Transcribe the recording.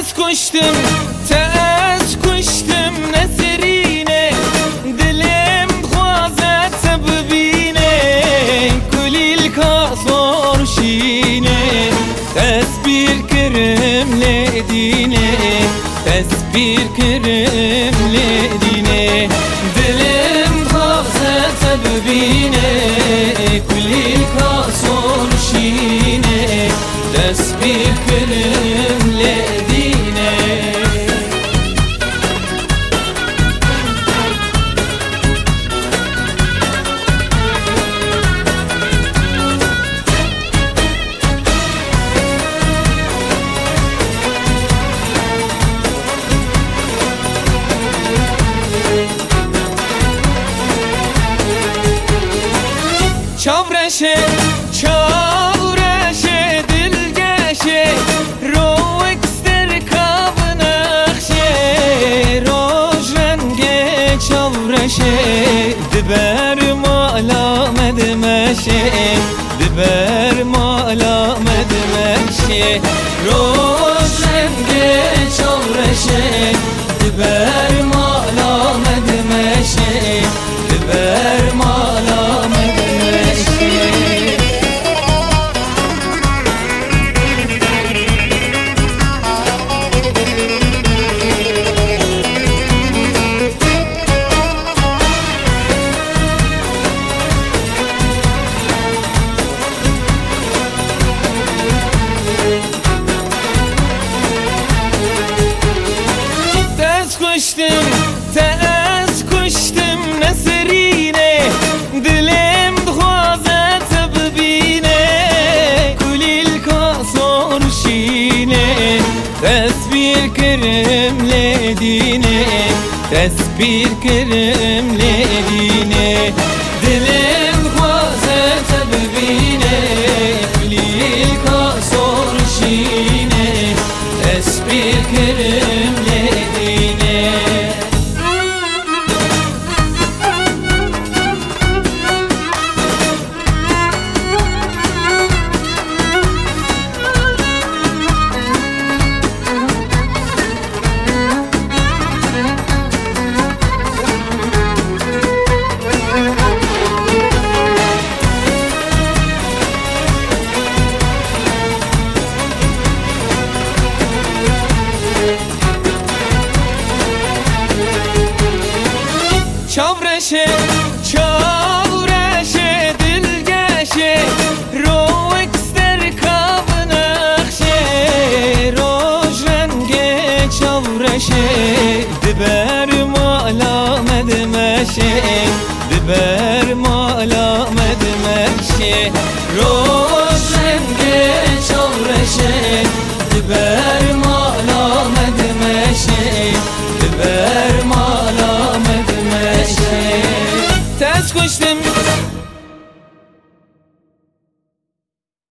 کشتم کشتم نسرینه دلم خوازت ببینه کلیل کاسور شینه تسبیر کرم لدینه تسبیر کرم لدینه دلم خوازت ببینه کلیل کاسور شینه تسبیر کرم لدینه چاورشه چاورشه دلگشه رو اکستر کاب نخشه روش رنگ چاورشه دبر مالا مدمشه دبر مالا مدمشه روش رنگ چاورشه دبر مالا مدمشه دبر مالا مدمشه کشتم نسرینه دلم دخوازت ببینه کلیل کاسور شینه تسبیر کرم لدینه تسبیر کرم لدینه دلم دخوازت ببینه کلیل کاسور شینه تسبیر کرم لدینه چاورشه چاورشه دلگشه رو اکستر کاب نخشه روش رنگ چاورشه دبر مالا مدمشه دبر مالا مدمشه روش رنگ چاورشه دبر